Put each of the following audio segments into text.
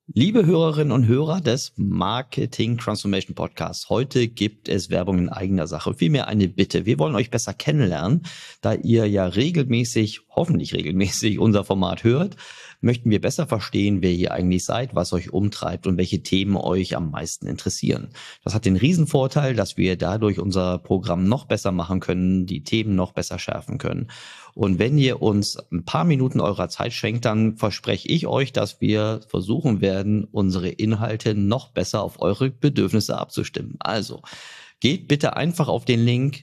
Liebe Hörerinnen und Hörer des Marketing Transformation Podcasts, heute gibt es Werbung in eigener Sache. Vielmehr eine Bitte. Wir wollen euch besser kennenlernen. Da ihr ja hoffentlich regelmäßig unser Format hört, möchten wir besser verstehen, wer ihr eigentlich seid, was euch umtreibt und welche Themen euch am meisten interessieren. Das hat den Riesenvorteil, dass wir dadurch unser Programm noch besser machen können, die Themen noch besser schärfen können. Und wenn ihr uns ein paar Minuten eurer Zeit schenkt, dann verspreche ich euch, dass wir versuchen werden, unsere Inhalte noch besser auf eure Bedürfnisse abzustimmen. Also geht bitte einfach auf den Link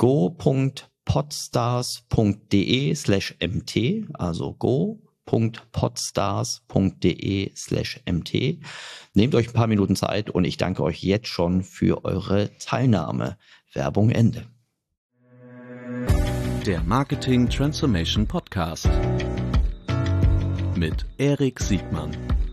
go.podstars.de/mt, also go.podstars.de/mt. Nehmt euch ein paar Minuten Zeit und ich danke euch jetzt schon für eure Teilnahme. Werbung Ende. Der Marketing Transformation Podcast mit Erik Siegmann.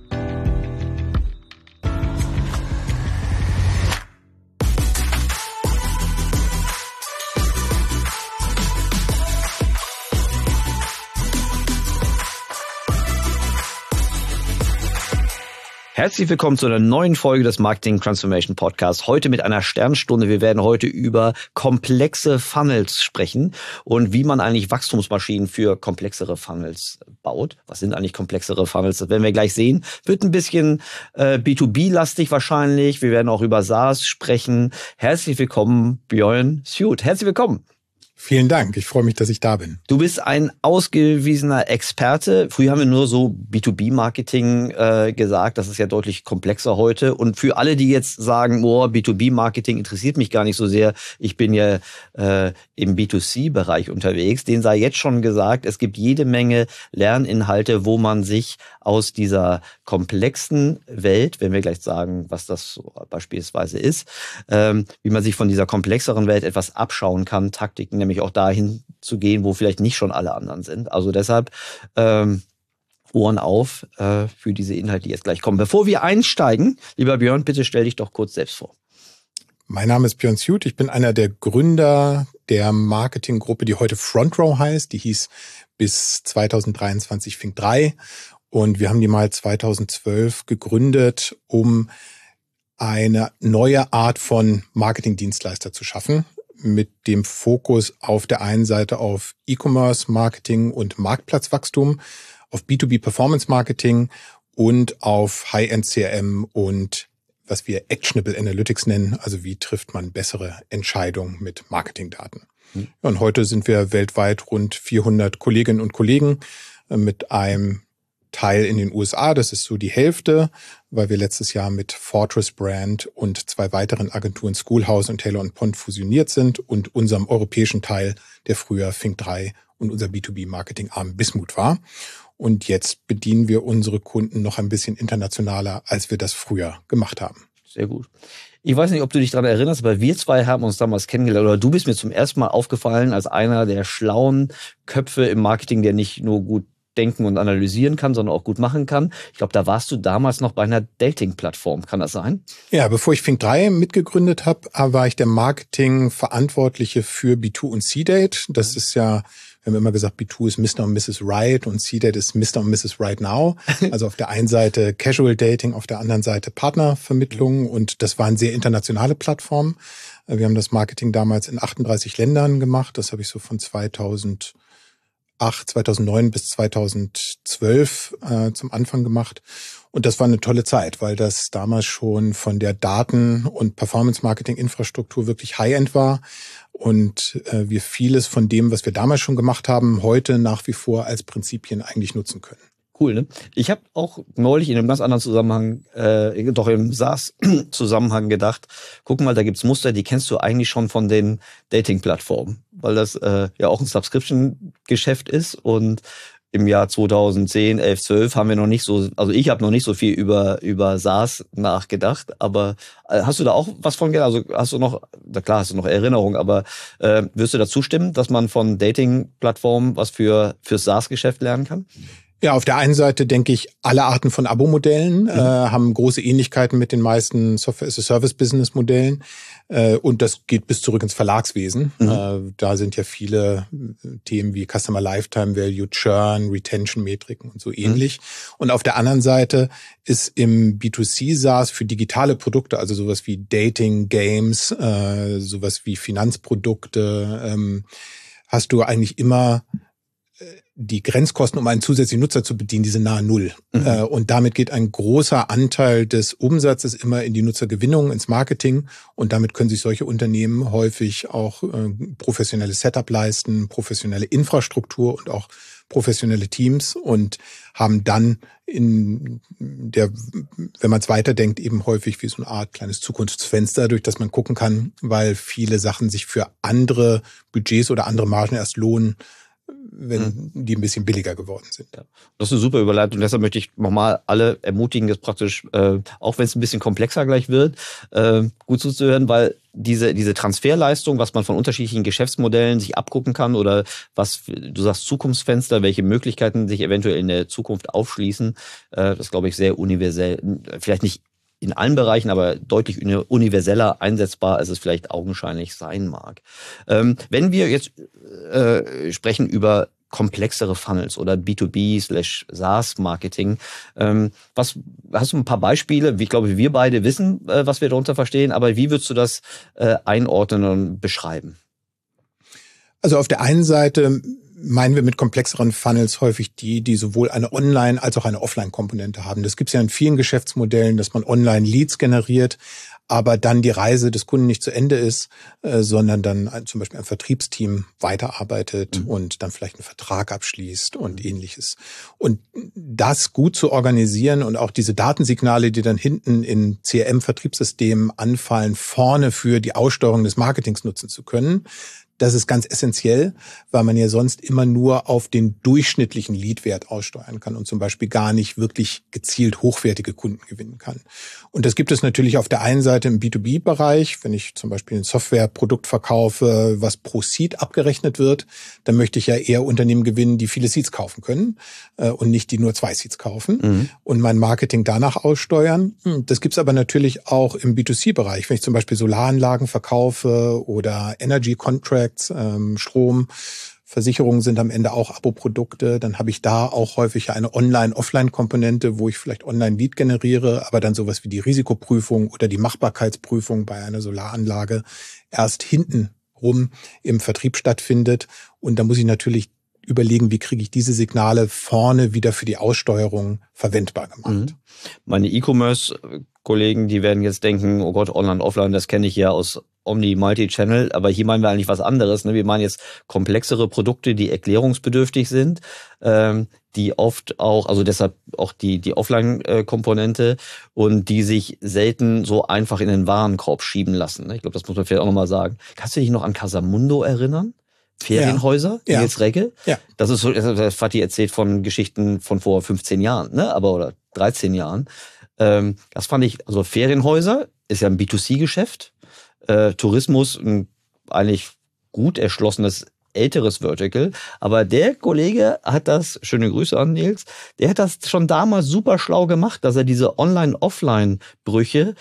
Herzlich willkommen zu einer neuen Folge des Marketing Transformation Podcasts. Heute mit einer Sternstunde. Wir werden heute über komplexe Funnels sprechen und wie man eigentlich Wachstumsmaschinen für komplexere Funnels baut. Was sind eigentlich komplexere Funnels? Das werden wir gleich sehen. Wird ein bisschen B2B-lastig wahrscheinlich. Wir werden auch über SaaS sprechen. Herzlich willkommen, Björn Suit. Herzlich willkommen. Vielen Dank, ich freue mich, dass ich da bin. Du bist ein ausgewiesener Experte. Früher haben wir nur so B2B-Marketing gesagt, das ist ja deutlich komplexer heute. Und für alle, die jetzt sagen, B2B-Marketing interessiert mich gar nicht so sehr, ich bin ja im B2C-Bereich unterwegs, denen sei jetzt schon gesagt, es gibt jede Menge Lerninhalte, wo man sich aus dieser komplexen Welt, wenn wir gleich sagen, was das so beispielsweise ist, wie man sich von dieser komplexeren Welt etwas abschauen kann, Taktiken, nämlich auch dahin zu gehen, wo vielleicht nicht schon alle anderen sind. Also deshalb Ohren auf für diese Inhalte, die jetzt gleich kommen. Bevor wir einsteigen, lieber Björn, bitte stell dich doch kurz selbst vor. Mein Name ist Björn Suit, ich bin einer der Gründer der Marketinggruppe, die heute Front Row heißt. Die hieß bis 2023 Think 3 und wir haben die mal 2012 gegründet, um eine neue Art von Marketingdienstleister zu schaffen, mit dem Fokus auf der einen Seite auf E-Commerce-Marketing und Marktplatzwachstum, auf B2B-Performance-Marketing und auf High-End-CRM und was wir Actionable Analytics nennen, also wie trifft man bessere Entscheidungen mit Marketingdaten. Ja, und heute sind wir weltweit rund 400 Kolleginnen und Kollegen mit einem Teil in den USA, das ist so die Hälfte, weil wir letztes Jahr mit Fortress Brand und 2 weiteren Agenturen Schoolhouse und Taylor & Pond fusioniert sind und unserem europäischen Teil, der früher Think 3 und unser B2B-Marketing-Arm Bismuth war. Und jetzt bedienen wir unsere Kunden noch ein bisschen internationaler, als wir das früher gemacht haben. Sehr gut. Ich weiß nicht, ob du dich daran erinnerst, aber wir zwei haben uns damals kennengelernt, oder du bist mir zum ersten Mal aufgefallen als einer der schlauen Köpfe im Marketing, der nicht nur gut denken und analysieren kann, sondern auch gut machen kann. Ich glaube, da warst du damals noch bei einer Dating-Plattform. Kann das sein? Ja, bevor ich Think 3 mitgegründet habe, war ich der Marketing-Verantwortliche für B2 und C-Date. Das ist ja, wir haben immer gesagt, B2 ist Mr. und Mrs. Right und C-Date ist Mr. und Mrs. Right Now. Also auf der einen Seite Casual Dating, auf der anderen Seite Partnervermittlung und das waren sehr internationale Plattformen. Wir haben das Marketing damals in 38 Ländern gemacht. Das habe ich so von 2009 bis 2012 zum Anfang gemacht. Und das war eine tolle Zeit, weil das damals schon von der Daten- und Performance-Marketing-Infrastruktur wirklich High-End war und wir vieles von dem, was wir damals schon gemacht haben, heute nach wie vor als Prinzipien eigentlich nutzen können. Cool, ne? Ich habe auch neulich in einem ganz anderen Zusammenhang, doch im SaaS-Zusammenhang gedacht, guck mal, da gibt's Muster, die kennst du eigentlich schon von den Dating-Plattformen, weil das ja auch ein Subscription-Geschäft ist und im Jahr 2010, 11, 12 haben wir noch nicht so, also ich habe noch nicht so viel über SaaS nachgedacht, aber hast du da auch was von gelernt? Also hast du noch, na klar hast du noch Erinnerungen, aber wirst du dazu stimmen, dass man von Dating-Plattformen was fürs SaaS-Geschäft lernen kann? Ja, auf der einen Seite denke ich, alle Arten von Abo-Modellen haben große Ähnlichkeiten mit den meisten Software-as-a-Service-Business-Modellen. Und das geht bis zurück ins Verlagswesen. Da sind ja viele Themen wie Customer Lifetime Value, Churn, Retention-Metriken und so ähnlich. Und auf der anderen Seite ist im B2C SaaS für digitale Produkte, also sowas wie Dating, Games, sowas wie Finanzprodukte, hast du eigentlich immer die Grenzkosten, um einen zusätzlichen Nutzer zu bedienen, diese nahe Null. Und damit geht ein großer Anteil des Umsatzes immer in die Nutzergewinnung, ins Marketing. Und damit können sich solche Unternehmen häufig auch professionelle Setup leisten, professionelle Infrastruktur und auch professionelle Teams und haben dann wenn man es weiterdenkt, eben häufig wie so eine Art kleines Zukunftsfenster, durch das man gucken kann, weil viele Sachen sich für andere Budgets oder andere Margen erst lohnen, wenn die ein bisschen billiger geworden sind. Ja. Das ist eine super Überleitung. Deshalb möchte ich nochmal alle ermutigen, das praktisch, auch wenn es ein bisschen komplexer gleich wird, gut zuzuhören, weil diese Transferleistung, was man von unterschiedlichen Geschäftsmodellen sich abgucken kann oder was, du sagst Zukunftsfenster, welche Möglichkeiten sich eventuell in der Zukunft aufschließen, das glaube ich sehr universell, vielleicht nicht in allen Bereichen, aber deutlich universeller einsetzbar, als es vielleicht augenscheinlich sein mag. Wenn wir jetzt sprechen über komplexere Funnels oder B2B/SaaS-Marketing, hast du ein paar Beispiele? Ich glaube, wir beide wissen, was wir darunter verstehen, aber wie würdest du das einordnen und beschreiben? Also auf der einen Seite meinen wir mit komplexeren Funnels häufig die sowohl eine Online- als auch eine Offline-Komponente haben. Das gibt es ja in vielen Geschäftsmodellen, dass man Online-Leads generiert, aber dann die Reise des Kunden nicht zu Ende ist, sondern dann zum Beispiel ein Vertriebsteam weiterarbeitet und dann vielleicht einen Vertrag abschließt und Ähnliches. Und das gut zu organisieren und auch diese Datensignale, die dann hinten in CRM-Vertriebssystemen anfallen, vorne für die Aussteuerung des Marketings nutzen zu können, das ist ganz essentiell, weil man ja sonst immer nur auf den durchschnittlichen Leadwert aussteuern kann und zum Beispiel gar nicht wirklich gezielt hochwertige Kunden gewinnen kann. Und das gibt es natürlich auf der einen Seite im B2B-Bereich. Wenn ich zum Beispiel ein Softwareprodukt verkaufe, was pro Seat abgerechnet wird, dann möchte ich ja eher Unternehmen gewinnen, die viele Seats kaufen können und nicht die nur 2 Seats kaufen und mein Marketing danach aussteuern. Das gibt es aber natürlich auch im B2C-Bereich. Wenn ich zum Beispiel Solaranlagen verkaufe oder Energy Contracts, Strom, Versicherungen sind am Ende auch Abo-Produkte, dann habe ich da auch häufig eine Online-Offline-Komponente, wo ich vielleicht Online-Lead generiere, aber dann sowas wie die Risikoprüfung oder die Machbarkeitsprüfung bei einer Solaranlage erst hinten rum im Vertrieb stattfindet. Und da muss ich natürlich überlegen, wie kriege ich diese Signale vorne wieder für die Aussteuerung verwendbar gemacht. Meine E-Commerce-Kollegen, die werden jetzt denken, oh Gott, Online, Offline, das kenne ich ja aus Omni, Multi-Channel, aber hier meinen wir eigentlich was anderes. Wir meinen jetzt komplexere Produkte, die erklärungsbedürftig sind, die oft auch, also deshalb auch die Offline-Komponente und die sich selten so einfach in den Warenkorb schieben lassen. Ich glaube, das muss man vielleicht auch nochmal sagen. Kannst du dich noch an Casamundo erinnern? Ferienhäuser, Nils Regge. Ja. Das ist so, Fatih erzählt von Geschichten von vor 15 Jahren, oder 13 Jahren. Das fand ich, also Ferienhäuser ist ja ein B2C-Geschäft. Tourismus ein eigentlich gut erschlossenes älteres Vertical, aber der Kollege hat das, schöne Grüße an Nils, der hat das schon damals super schlau gemacht, dass er diese Online-Offline-Brüche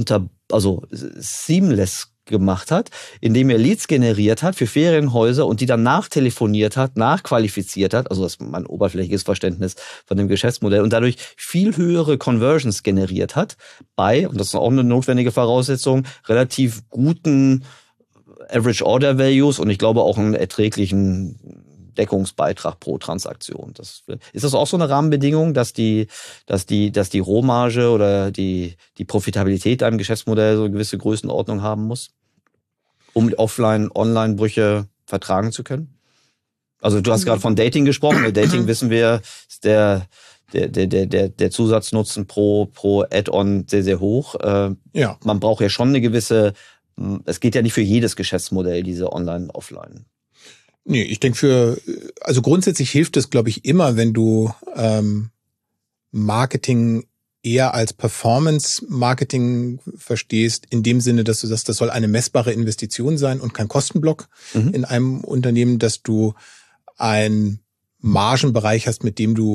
seamless gemacht hat, indem er Leads generiert hat für Ferienhäuser und die dann nachtelefoniert hat, nachqualifiziert hat, also das ist mein oberflächliches Verständnis von dem Geschäftsmodell und dadurch viel höhere Conversions generiert hat bei, und das ist auch eine notwendige Voraussetzung, relativ guten Average Order Values und ich glaube auch einen erträglichen Deckungsbeitrag pro Transaktion. Ist das auch so eine Rahmenbedingung, dass die Rohmarge oder die Profitabilität einem Geschäftsmodell so eine gewisse Größenordnung haben muss, um Offline-Online-Brüche vertragen zu können? Also du hast gerade von Dating gesprochen. Bei Dating wissen wir, ist der Zusatznutzen pro Add-on sehr, sehr hoch. Man braucht ja schon eine gewisse, es geht ja nicht für jedes Geschäftsmodell, diese Online-Offline. Nee, ich denke also grundsätzlich hilft es, glaube ich, immer, wenn du Marketing eher als Performance-Marketing verstehst, in dem Sinne, dass du sagst, das soll eine messbare Investition sein und kein Kostenblock in einem Unternehmen, dass du einen Margenbereich hast, mit dem du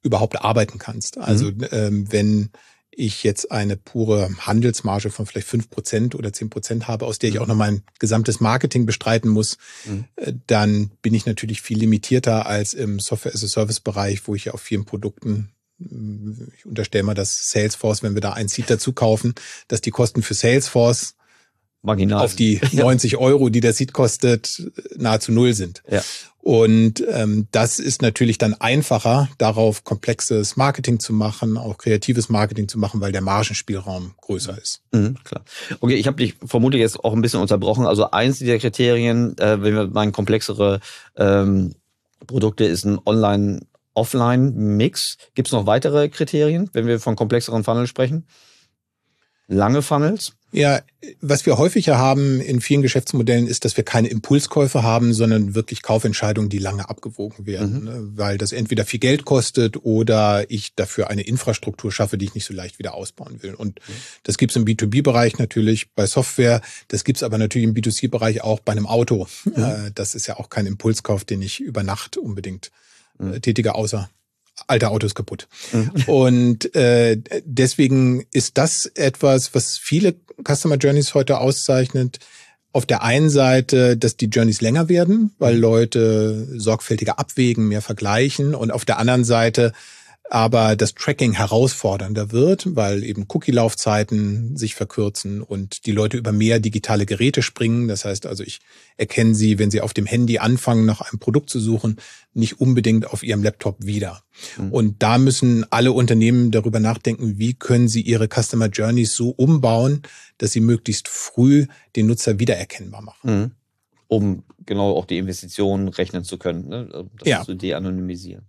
überhaupt arbeiten kannst. Also wenn ich jetzt eine pure Handelsmarge von vielleicht 5% oder 10% habe, aus der ich auch noch mein gesamtes Marketing bestreiten muss, dann bin ich natürlich viel limitierter als im Software-as-a-Service-Bereich, wo ich ja auf vielen Produkten, ich unterstelle mal, dass Salesforce, wenn wir da ein Seat dazu kaufen, dass die Kosten für Salesforce marginal auf die 90 Euro, die der Seat kostet, nahezu null sind. Ja. Und das ist natürlich dann einfacher, darauf komplexes Marketing zu machen, auch kreatives Marketing zu machen, weil der Margenspielraum größer ist. Klar. Okay, ich habe dich vermutlich jetzt auch ein bisschen unterbrochen. Also eins dieser Kriterien, wenn wir meinen komplexere Produkte, ist ein Online-Offline-Mix. Gibt es noch weitere Kriterien, wenn wir von komplexeren Funnels sprechen? Lange Funnels? Ja, was wir häufiger haben in vielen Geschäftsmodellen ist, dass wir keine Impulskäufe haben, sondern wirklich Kaufentscheidungen, die lange abgewogen werden, weil das entweder viel Geld kostet oder ich dafür eine Infrastruktur schaffe, die ich nicht so leicht wieder ausbauen will. Und das gibt's im B2B-Bereich natürlich bei Software, das gibt's aber natürlich im B2C-Bereich auch bei einem Auto. Das ist ja auch kein Impulskauf, den ich über Nacht unbedingt tätige, außer alte Autos kaputt. Und deswegen ist das etwas, was viele Customer Journeys heute auszeichnet. Auf der einen Seite, dass die Journeys länger werden, weil Leute sorgfältiger abwägen, mehr vergleichen. Und auf der anderen Seite aber das Tracking herausfordernder wird, weil eben Cookie-Laufzeiten sich verkürzen und die Leute über mehr digitale Geräte springen. Das heißt also, ich erkenne sie, wenn sie auf dem Handy anfangen, nach einem Produkt zu suchen, nicht unbedingt auf ihrem Laptop wieder. Und da müssen alle Unternehmen darüber nachdenken, wie können sie ihre Customer Journeys so umbauen, dass sie möglichst früh den Nutzer wiedererkennbar machen. Um genau auch die Investitionen rechnen zu können, ne? Das zu de-anonymisieren.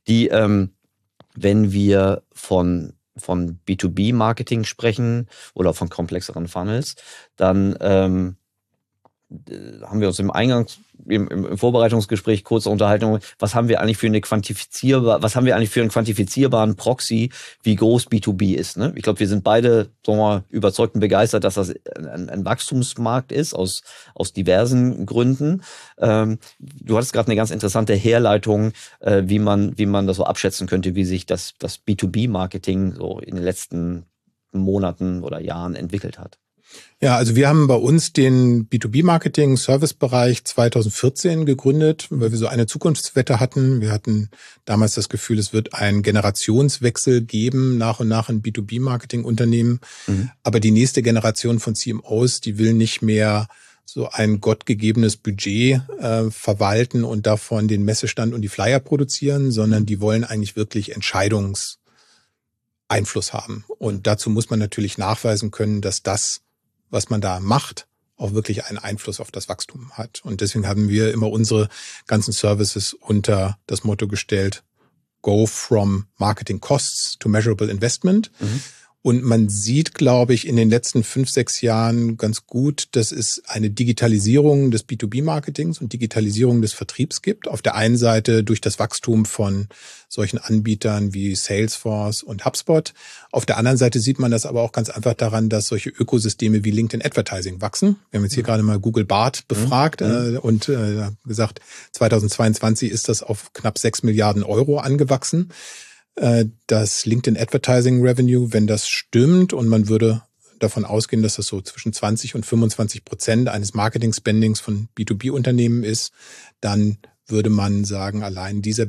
Wenn wir von B2B-Marketing sprechen oder von komplexeren Funnels, dann haben wir uns im Vorbereitungsgespräch kurz unterhalten, was haben wir eigentlich für einen quantifizierbaren Proxy, wie groß B2B ist, ne? Ich glaube, wir sind beide, sagen wir mal, überzeugt und begeistert, dass das ein Wachstumsmarkt ist, aus diversen Gründen. Du hattest gerade eine ganz interessante Herleitung, wie man das so abschätzen könnte, wie sich das B2B-Marketing so in den letzten Monaten oder Jahren entwickelt hat. Ja, also wir haben bei uns den B2B-Marketing-Service-Bereich 2014 gegründet, weil wir so eine Zukunftswette hatten. Wir hatten damals das Gefühl, es wird einen Generationswechsel geben, nach und nach in B2B-Marketing-Unternehmen. Aber die nächste Generation von CMOs, die will nicht mehr so ein gottgegebenes Budget verwalten und davon den Messestand und die Flyer produzieren, sondern die wollen eigentlich wirklich Entscheidungseinfluss haben. Und dazu muss man natürlich nachweisen können, dass das, was man da macht, auch wirklich einen Einfluss auf das Wachstum hat. Und deswegen haben wir immer unsere ganzen Services unter das Motto gestellt, Go from Marketing Costs to Measurable Investment. Und man sieht, glaube ich, in den letzten 5-6 Jahren ganz gut, dass es eine Digitalisierung des B2B-Marketings und Digitalisierung des Vertriebs gibt. Auf der einen Seite durch das Wachstum von solchen Anbietern wie Salesforce und HubSpot. Auf der anderen Seite sieht man das aber auch ganz einfach daran, dass solche Ökosysteme wie LinkedIn Advertising wachsen. Wir haben jetzt hier gerade mal Google Bart befragt und gesagt, 2022 ist das auf knapp 6 Milliarden Euro angewachsen. Das LinkedIn Advertising Revenue, wenn das stimmt und man würde davon ausgehen, dass das so zwischen 20 und 25% eines Marketing-Spendings von B2B-Unternehmen ist, dann würde man sagen, allein dieser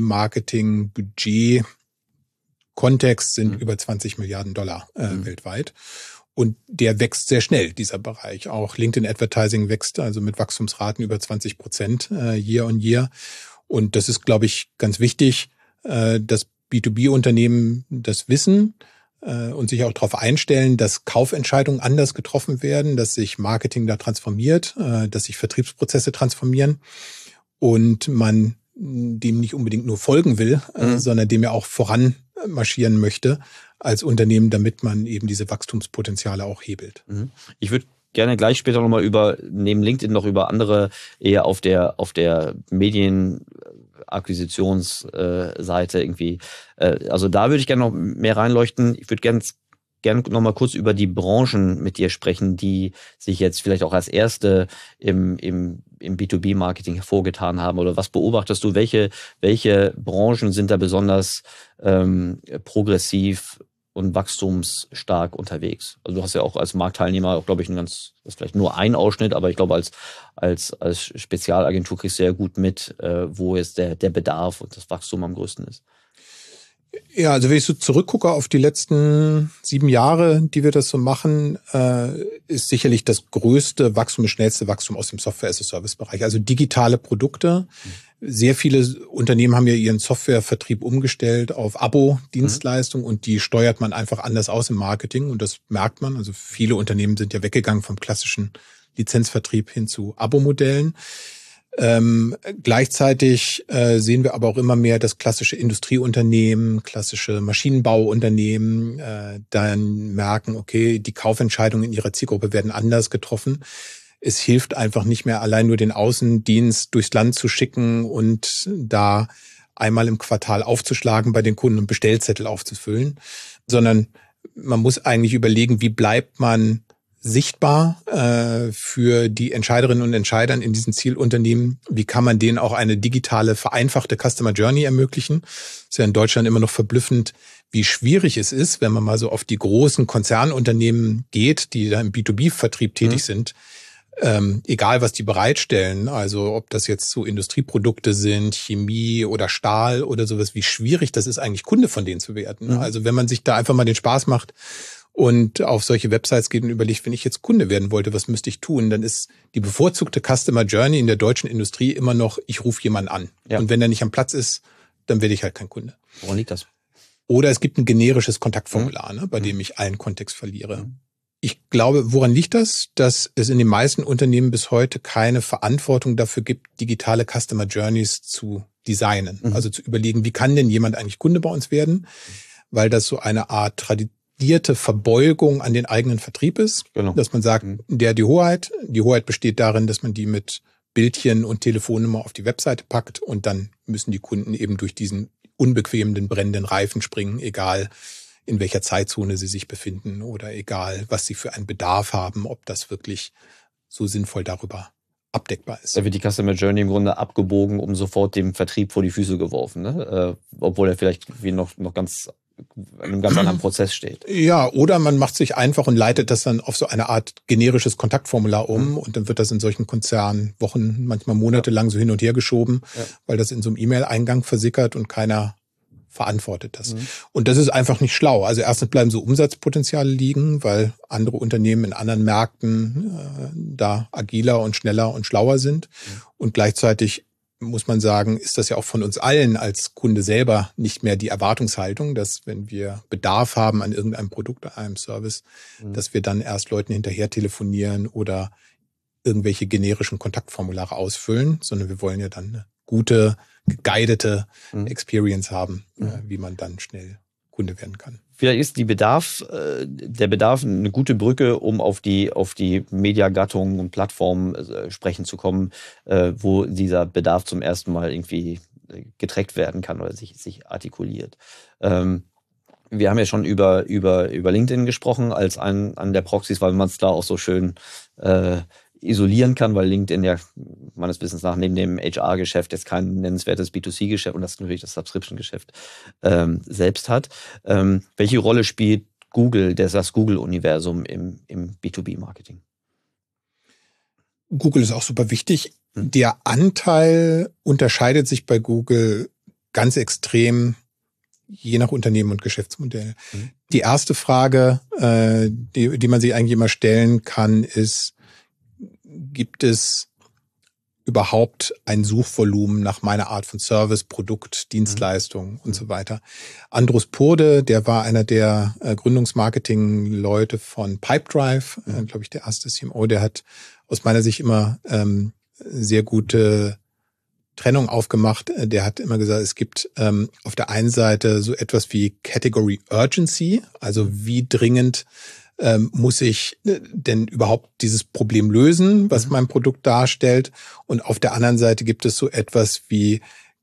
B2B-Marketing-Budget-Kontext sind über 20 Milliarden Dollar weltweit. Und der wächst sehr schnell, dieser Bereich. Auch LinkedIn Advertising wächst also mit Wachstumsraten über 20% year on year. Und das ist, glaube ich, ganz wichtig, dass B2B-Unternehmen das wissen und sich auch darauf einstellen, dass Kaufentscheidungen anders getroffen werden, dass sich Marketing da transformiert, dass sich Vertriebsprozesse transformieren und man dem nicht unbedingt nur folgen will, sondern dem ja auch voranmarschieren möchte als Unternehmen, damit man eben diese Wachstumspotenziale auch hebelt. Ich würde gerne gleich später nochmal neben LinkedIn noch über andere eher auf der Medienakquisitionsseite irgendwie. Also da würde ich gerne noch mehr reinleuchten. Ich würde gerne noch mal kurz über die Branchen mit dir sprechen, die sich jetzt vielleicht auch als erste im im B2B-Marketing hervorgetan haben? Oder was beobachtest du? Welche Branchen sind da besonders progressiv und wachstumsstark unterwegs? Also du hast ja auch als Marktteilnehmer auch, glaube ich, das ist vielleicht nur ein Ausschnitt, aber ich glaube, als Spezialagentur kriegst du ja gut mit, wo jetzt der Bedarf und das Wachstum am größten ist. Ja, also wenn ich so zurückgucke auf die letzten 7 Jahre, die wir das so machen, ist sicherlich das größte Wachstum, das schnellste Wachstum aus dem Software-as-a-Service-Bereich. Also digitale Produkte. Sehr viele Unternehmen haben ja ihren Softwarevertrieb umgestellt auf Abo-Dienstleistungen und die steuert man einfach anders aus im Marketing und das merkt man. Also viele Unternehmen sind ja weggegangen vom klassischen Lizenzvertrieb hin zu Abo-Modellen. Gleichzeitig sehen wir aber auch immer mehr, dass klassische Industrieunternehmen, klassische Maschinenbauunternehmen dann merken, okay, die Kaufentscheidungen in ihrer Zielgruppe werden anders getroffen. Es hilft einfach nicht mehr, allein nur den Außendienst durchs Land zu schicken und da einmal im Quartal aufzuschlagen bei den Kunden und Bestellzettel aufzufüllen, sondern man muss eigentlich überlegen, wie bleibt man sichtbar für die Entscheiderinnen und Entscheider in diesen Zielunternehmen. Wie kann man denen auch eine digitale, vereinfachte Customer Journey ermöglichen? Es ist ja in Deutschland immer noch verblüffend, wie schwierig es ist, wenn man mal so auf die großen Konzernunternehmen geht, die da im B2B-Vertrieb tätig sind. Egal, was die bereitstellen, also ob das jetzt so Industrieprodukte sind, Chemie oder Stahl oder sowas, wie schwierig das ist, eigentlich Kunde von denen zu werden. Also wenn man sich da einfach mal den Spaß macht und auf solche Websites geht und überlegt, wenn ich jetzt Kunde werden wollte, was müsste ich tun? Dann ist die bevorzugte Customer Journey in der deutschen Industrie immer noch, ich rufe jemanden an. Ja. Und wenn er nicht am Platz ist, dann werde ich halt kein Kunde. Woran liegt das? Oder es gibt ein generisches Kontaktformular, bei dem ich allen Kontext verliere. Ich glaube, woran liegt das? Dass es in den meisten Unternehmen bis heute keine Verantwortung dafür gibt, digitale Customer Journeys zu designen. Also zu überlegen, wie kann denn jemand eigentlich Kunde bei uns werden? Weil das so eine Art tradierte Verbeugung an den eigenen Vertrieb ist. Genau. Dass man sagt, die Hoheit besteht darin, dass man die mit Bildchen und Telefonnummer auf die Webseite packt und dann müssen die Kunden eben durch diesen unbequemen, brennenden Reifen springen, egal in welcher Zeitzone sie sich befinden oder egal, was sie für einen Bedarf haben, ob das wirklich so sinnvoll darüber abdeckbar ist. Da wird die Customer Journey im Grunde abgebogen, um sofort dem Vertrieb vor die Füße geworfen, ne? Obwohl er vielleicht wie noch ganz in einem ganz anderen Prozess steht. Ja, oder man macht sich einfach und leitet das dann auf so eine Art generisches Kontaktformular um und dann wird das in solchen Konzernen Wochen, manchmal monatelang so hin und her geschoben, weil das in so einem E-Mail-Eingang versickert und keiner verantwortet das. Und das ist einfach nicht schlau. Also erstens bleiben so Umsatzpotenziale liegen, weil andere Unternehmen in anderen Märkten da agiler und schneller und schlauer sind. Und gleichzeitig muss man sagen, ist das ja auch von uns allen als Kunde selber nicht mehr die Erwartungshaltung, dass wenn wir Bedarf haben an irgendeinem Produkt, an einem Service, dass wir dann erst Leuten hinterher telefonieren oder irgendwelche generischen Kontaktformulare ausfüllen, sondern wir wollen ja dann eine gute, geguidete Experience haben, wie man dann schnell Kunde werden kann. Vielleicht ist der Bedarf eine gute Brücke, um auf die Mediagattungen und Plattformen sprechen zu kommen, wo dieser Bedarf zum ersten Mal irgendwie getrackt werden kann oder sich artikuliert. Wir haben ja schon über LinkedIn gesprochen als einen der Proxys, weil man es da auch so schön isolieren kann, weil LinkedIn ja meines Wissens nach neben dem HR-Geschäft jetzt kein nennenswertes B2C-Geschäft und das natürlich das Subscription-Geschäft selbst hat. Welche Rolle spielt Google, das Google-Universum im B2B-Marketing? Google ist auch super wichtig. Der Anteil unterscheidet sich bei Google ganz extrem je nach Unternehmen und Geschäftsmodell. Die erste Frage, die man sich eigentlich immer stellen kann, ist, gibt es überhaupt ein Suchvolumen nach meiner Art von Service, Produkt, Dienstleistung und so weiter? Andrus Purde, der war einer der Gründungsmarketing-Leute von Pipedrive, glaube ich, der erste CMO, der hat aus meiner Sicht immer sehr gute Trennung aufgemacht. Der hat immer gesagt, es gibt auf der einen Seite so etwas wie Category Urgency, also wie dringend muss ich denn überhaupt dieses Problem lösen, was mein Produkt darstellt? Und auf der anderen Seite gibt es so etwas wie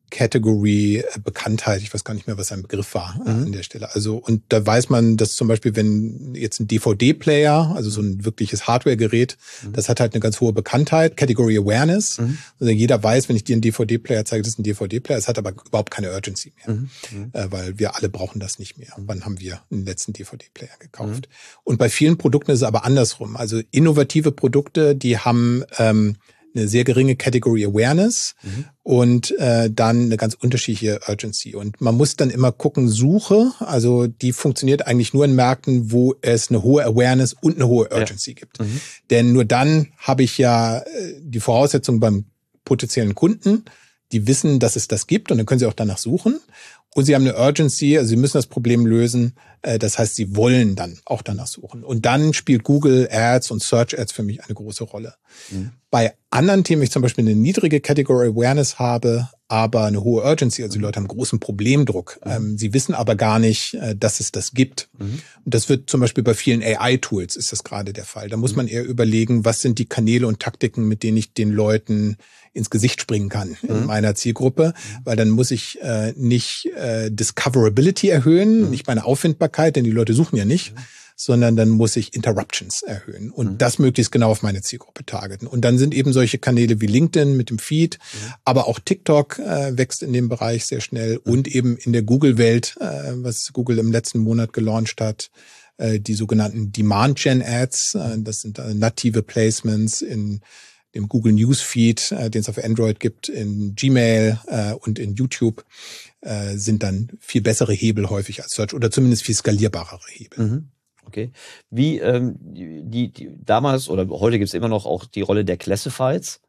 Category Bekanntheit. Ich weiß gar nicht mehr, was sein Begriff war an der Stelle. Also, und da weiß man, dass zum Beispiel, wenn jetzt ein DVD-Player, also so ein wirkliches Hardware-Gerät, das hat halt eine ganz hohe Bekanntheit, Category Awareness. Also jeder weiß, wenn ich dir einen DVD-Player zeige, das ist ein DVD-Player. Es hat aber überhaupt keine Urgency mehr, weil wir alle brauchen das nicht mehr. Wann haben wir einen letzten DVD-Player gekauft? Und bei vielen Produkten ist es aber andersrum. Also innovative Produkte, die haben eine sehr geringe Category Awareness und dann eine ganz unterschiedliche Urgency. Und man muss dann immer gucken, Suche, also die funktioniert eigentlich nur in Märkten, wo es eine hohe Awareness und eine hohe Urgency gibt. Denn nur dann habe ich ja die Voraussetzung beim potenziellen Kunden, die wissen, dass es das gibt und dann können sie auch danach suchen. Und sie haben eine Urgency, also sie müssen das Problem lösen. Das heißt, sie wollen dann auch danach suchen. Und dann spielt Google Ads und Search Ads für mich eine große Rolle. Bei anderen Themen, wenn ich zum Beispiel eine niedrige Category Awareness habe, aber eine hohe Urgency, also die Leute haben großen Problemdruck. Sie wissen aber gar nicht, dass es das gibt. Und das wird zum Beispiel bei vielen AI-Tools ist das gerade der Fall. Da muss man eher überlegen, was sind die Kanäle und Taktiken, mit denen ich den Leuten ins Gesicht springen kann in meiner Zielgruppe, weil dann muss ich nicht Discoverability erhöhen, nicht meine Auffindbarkeit, denn die Leute suchen ja nicht, sondern dann muss ich Interruptions erhöhen und das möglichst genau auf meine Zielgruppe targeten. Und dann sind eben solche Kanäle wie LinkedIn mit dem Feed, aber auch TikTok wächst in dem Bereich sehr schnell und eben in der Google-Welt, was Google im letzten Monat gelauncht hat, die sogenannten Demand-Gen-Ads, das sind native Placements in dem Google Newsfeed, den es auf Android gibt, in Gmail und in YouTube, sind dann viel bessere Hebel häufig als Search oder zumindest viel skalierbarere Hebel. Okay. Wie damals oder heute gibt es immer noch auch die Rolle der Classifieds.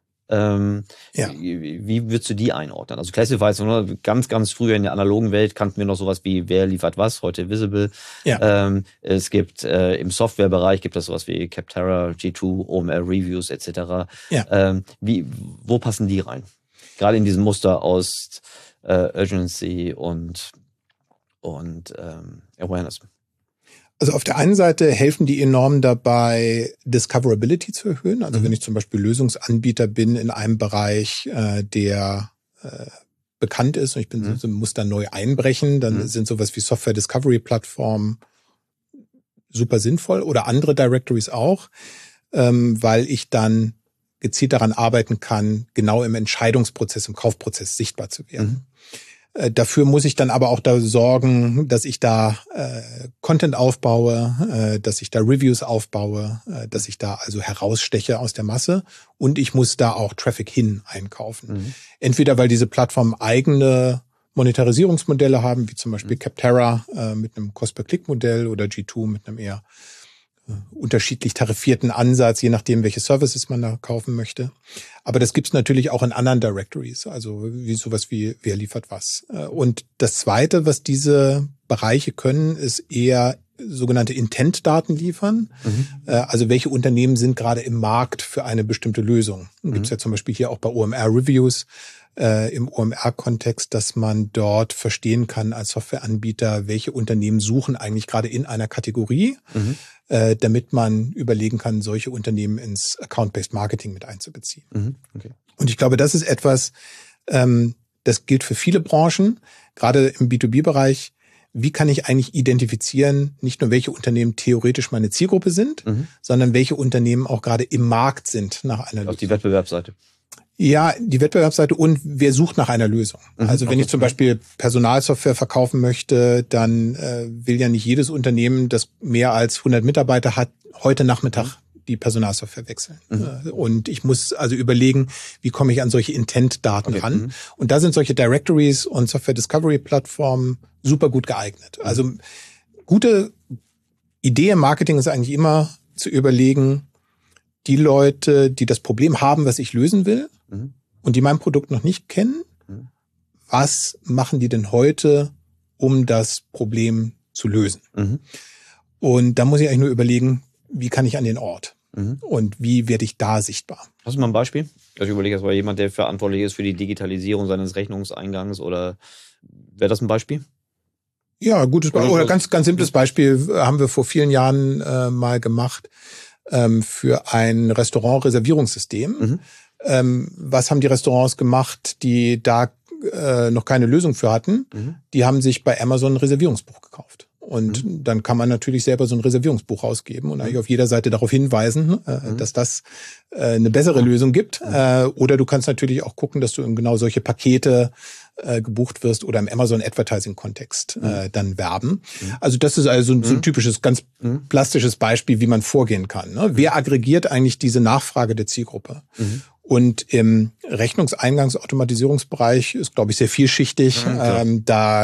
Wie würdest du die einordnen? Also Classifieds, ganz, ganz früher in der analogen Welt kannten wir noch sowas wie Wer liefert was, heute Visible. Es gibt im Softwarebereich gibt es sowas wie Capterra, G2, OMR Reviews etc. Wo passen die rein? Gerade in diesem Muster aus Urgency und Awareness. Also auf der einen Seite helfen die enorm dabei, Discoverability zu erhöhen. Also wenn ich zum Beispiel Lösungsanbieter bin in einem Bereich, der bekannt ist und ich muss da neu einbrechen, dann sind sowas wie Software Discovery Plattformen super sinnvoll oder andere Directories auch, weil ich dann gezielt daran arbeiten kann, genau im Entscheidungsprozess, im Kaufprozess sichtbar zu werden. Dafür muss ich dann aber auch da sorgen, dass ich da Content aufbaue, dass ich da Reviews aufbaue, dass ich da also heraussteche aus der Masse und ich muss da auch Traffic hin einkaufen. Entweder weil diese Plattformen eigene Monetarisierungsmodelle haben, wie zum Beispiel Capterra mit einem Cost-per-Click-Modell oder G2 mit einem eher unterschiedlich tarifierten Ansatz, je nachdem, welche Services man da kaufen möchte. Aber das gibt's natürlich auch in anderen Directories, also wie sowas wie Wer liefert was. Und das Zweite, was diese Bereiche können, ist eher sogenannte Intent-Daten liefern. Also welche Unternehmen sind gerade im Markt für eine bestimmte Lösung. Gibt's ja zum Beispiel hier auch bei OMR-Reviews im OMR-Kontext, dass man dort verstehen kann als Softwareanbieter, welche Unternehmen suchen eigentlich gerade in einer Kategorie, damit man überlegen kann, solche Unternehmen ins Account-Based Marketing mit einzubeziehen. Okay. Und ich glaube, das ist etwas, das gilt für viele Branchen, gerade im B2B-Bereich. Wie kann ich eigentlich identifizieren, nicht nur welche Unternehmen theoretisch meine Zielgruppe sind, sondern welche Unternehmen auch gerade im Markt sind nach einer Lösung. Auf die Wettbewerbsseite. Ja, die Wettbewerbsseite und wer sucht nach einer Lösung. Also wenn ich zum Beispiel Personalsoftware verkaufen möchte, dann will ja nicht jedes Unternehmen, das mehr als 100 Mitarbeiter hat, heute Nachmittag die Personalsoftware wechseln. Und ich muss also überlegen, wie komme ich an solche Intent-Daten ran. Und da sind solche Directories und Software-Discovery-Plattformen super gut geeignet. Also gute Idee im Marketing ist eigentlich immer zu überlegen, die Leute, die das Problem haben, was ich lösen will und die mein Produkt noch nicht kennen, was machen die denn heute, um das Problem zu lösen? Und da muss ich eigentlich nur überlegen, wie kann ich an den Ort und wie werde ich da sichtbar? Hast du mal ein Beispiel? Also ich überlege, das war jemand, der verantwortlich ist für die Digitalisierung seines Rechnungseingangs oder wäre das ein Beispiel? Ja, gutes Beispiel. Oder ganz simples Beispiel haben wir vor vielen Jahren mal gemacht. Für ein Restaurant-Reservierungssystem. Was haben die Restaurants gemacht, die da noch keine Lösung für hatten, die haben sich bei Amazon ein Reservierungsbuch gekauft. Und dann kann man natürlich selber so ein Reservierungsbuch rausgeben und eigentlich auf jeder Seite darauf hinweisen, dass das eine bessere Lösung gibt. Oder du kannst natürlich auch gucken, dass du in genau solche Pakete gebucht wirst oder im Amazon Advertising Kontext dann werben. Also das ist also so ein typisches, ganz plastisches Beispiel, wie man vorgehen kann. Ne? Wer aggregiert eigentlich diese Nachfrage der Zielgruppe? Und im Rechnungseingangsautomatisierungsbereich ist, glaube ich, sehr vielschichtig, weil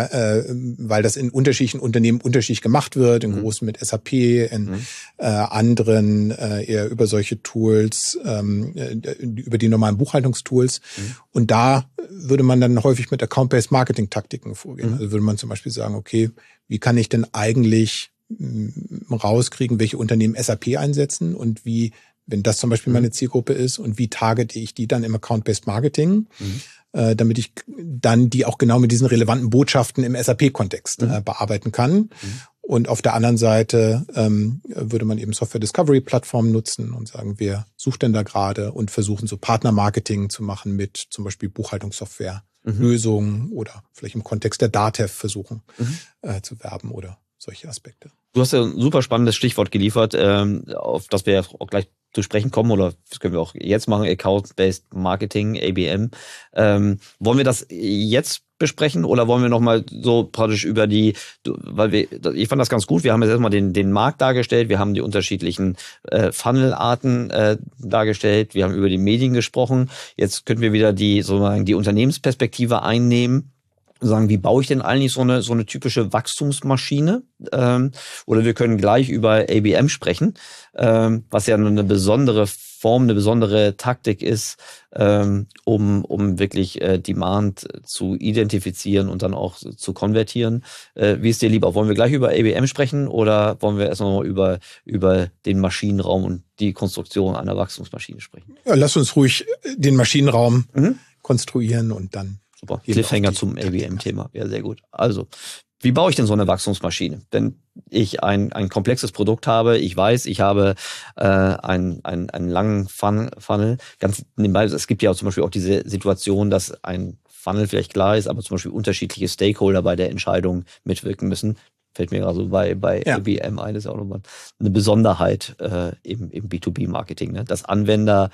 das in unterschiedlichen Unternehmen unterschiedlich gemacht wird, in großen mit SAP, in anderen eher über solche Tools, über die normalen Buchhaltungstools. Und da würde man dann häufig mit Account-Based Marketing-Taktiken vorgehen. Also würde man zum Beispiel sagen, okay, wie kann ich denn eigentlich rauskriegen, welche Unternehmen SAP einsetzen und wie, wenn das zum Beispiel meine Zielgruppe ist, und wie targete ich die dann im Account-Based Marketing, damit ich dann die auch genau mit diesen relevanten Botschaften im SAP-Kontext bearbeiten kann. Und auf der anderen Seite würde man eben Software-Discovery-Plattformen nutzen und sagen, wer sucht denn da gerade, und versuchen so Partner-Marketing zu machen mit zum Beispiel Buchhaltungssoftware-Lösungen oder vielleicht im Kontext der DATEV versuchen zu werben oder solche Aspekte. Du hast ja ein super spannendes Stichwort geliefert, auf das wir auch gleich zu sprechen kommen, oder das können wir auch jetzt machen, Account-Based Marketing, ABM. Wollen wir das jetzt besprechen oder wollen wir nochmal so praktisch über ich fand das ganz gut, wir haben jetzt erstmal den Markt dargestellt, wir haben die unterschiedlichen Funnel-Arten dargestellt, wir haben über die Medien gesprochen, jetzt könnten wir wieder die Unternehmensperspektive einnehmen. Sagen, wie baue ich denn eigentlich so eine typische Wachstumsmaschine? Oder wir können gleich über ABM sprechen, was ja eine besondere Form, eine besondere Taktik ist, um wirklich Demand zu identifizieren und dann auch zu konvertieren. Wie ist dir lieber? Wollen wir gleich über ABM sprechen oder wollen wir erst noch mal über den Maschinenraum und die Konstruktion einer Wachstumsmaschine sprechen? Ja, lass uns ruhig den Maschinenraum konstruieren und dann super. Cliffhanger zum ABM-Thema. Ja, sehr gut. Also, wie baue ich denn so eine Wachstumsmaschine? Wenn ich ein komplexes Produkt habe, ich weiß, ich habe einen langen Funnel. Ganz nebenbei, es gibt ja auch zum Beispiel auch diese Situation, dass ein Funnel vielleicht klar ist, aber zum Beispiel unterschiedliche Stakeholder bei der Entscheidung mitwirken müssen. Fällt mir gerade so bei ABM ein, ist ja auch nochmal eine Besonderheit im B2B-Marketing, ne? Dass Anwender,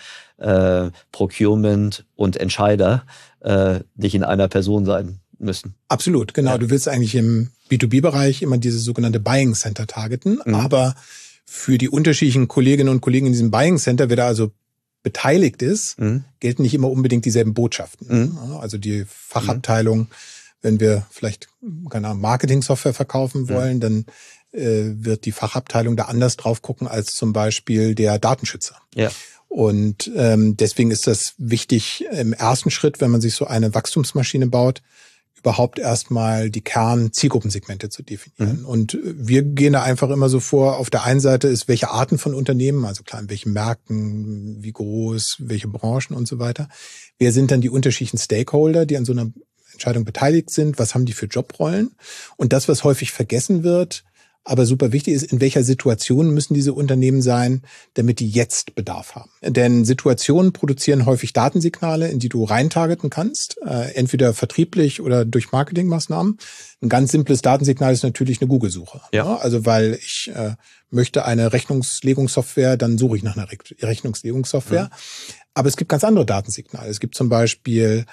Procurement und Entscheider nicht in einer Person sein müssen. Absolut, genau. Ja. Du willst eigentlich im B2B-Bereich immer diese sogenannte Buying Center targeten, aber für die unterschiedlichen Kolleginnen und Kollegen in diesem Buying Center, wer da also beteiligt ist, gelten nicht immer unbedingt dieselben Botschaften. Also die Fachabteilung, wenn wir vielleicht keine Marketing-Software verkaufen wollen, dann wird die Fachabteilung da anders drauf gucken als zum Beispiel der Datenschützer. Ja. Und deswegen ist das wichtig im ersten Schritt, wenn man sich so eine Wachstumsmaschine baut, überhaupt erstmal die Kern-Zielgruppensegmente zu definieren. Und wir gehen da einfach immer so vor, auf der einen Seite ist, welche Arten von Unternehmen, also klar, in welchen Märkten, wie groß, welche Branchen und so weiter. Wer sind dann die unterschiedlichen Stakeholder, die an so einer Entscheidung beteiligt sind? Was haben die für Jobrollen? Und das, was häufig vergessen wird, aber super wichtig ist, in welcher Situation müssen diese Unternehmen sein, damit die jetzt Bedarf haben. Denn Situationen produzieren häufig Datensignale, in die du reintargeten kannst, entweder vertrieblich oder durch Marketingmaßnahmen. Ein ganz simples Datensignal ist natürlich eine Google-Suche. Ja. Also weil ich möchte eine Rechnungslegungssoftware, dann suche ich nach einer Rechnungslegungssoftware. Aber es gibt ganz andere Datensignale. Es gibt zum Beispiel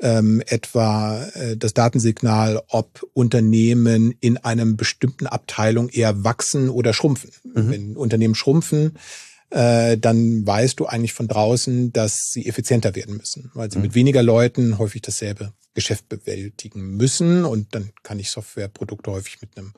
etwa das Datensignal, ob Unternehmen in einem bestimmten Abteilung eher wachsen oder schrumpfen. Wenn Unternehmen schrumpfen, dann weißt du eigentlich von draußen, dass sie effizienter werden müssen, weil sie mit weniger Leuten häufig dasselbe Geschäft bewältigen müssen. Und dann kann ich Softwareprodukte häufig mit einem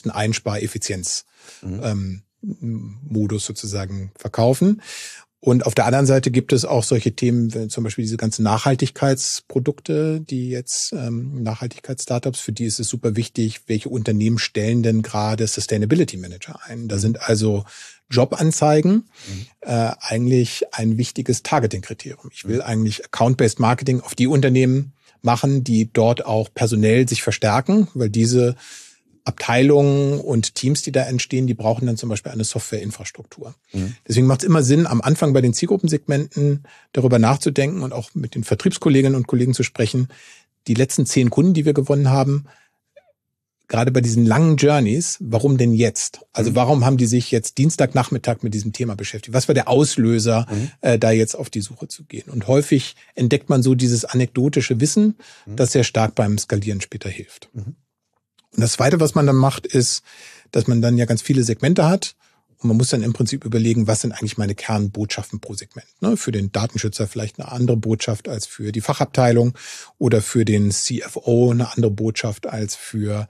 Kosteneinspareffizienz-Modus sozusagen verkaufen. Und auf der anderen Seite gibt es auch solche Themen, zum Beispiel diese ganzen Nachhaltigkeitsprodukte, die jetzt Nachhaltigkeitsstartups, für die ist es super wichtig, welche Unternehmen stellen denn gerade Sustainability Manager ein. Da sind also Jobanzeigen eigentlich ein wichtiges Targeting-Kriterium. Ich will eigentlich Account-Based Marketing auf die Unternehmen machen, die dort auch personell sich verstärken, weil diese Abteilungen und Teams, die da entstehen, die brauchen dann zum Beispiel eine Softwareinfrastruktur. Deswegen macht es immer Sinn, am Anfang bei den Zielgruppensegmenten darüber nachzudenken und auch mit den Vertriebskolleginnen und Kollegen zu sprechen, die letzten 10 Kunden, die wir gewonnen haben, gerade bei diesen langen Journeys, warum denn jetzt? Also warum haben die sich jetzt Dienstagnachmittag mit diesem Thema beschäftigt? Was war der Auslöser, da jetzt auf die Suche zu gehen? Und häufig entdeckt man so dieses anekdotische Wissen, das sehr stark beim Skalieren später hilft. Und das Zweite, was man dann macht, ist, dass man dann ja ganz viele Segmente hat. Und man muss dann im Prinzip überlegen, was sind eigentlich meine Kernbotschaften pro Segment. Ne? Für den Datenschützer vielleicht eine andere Botschaft als für die Fachabteilung oder für den CFO eine andere Botschaft als für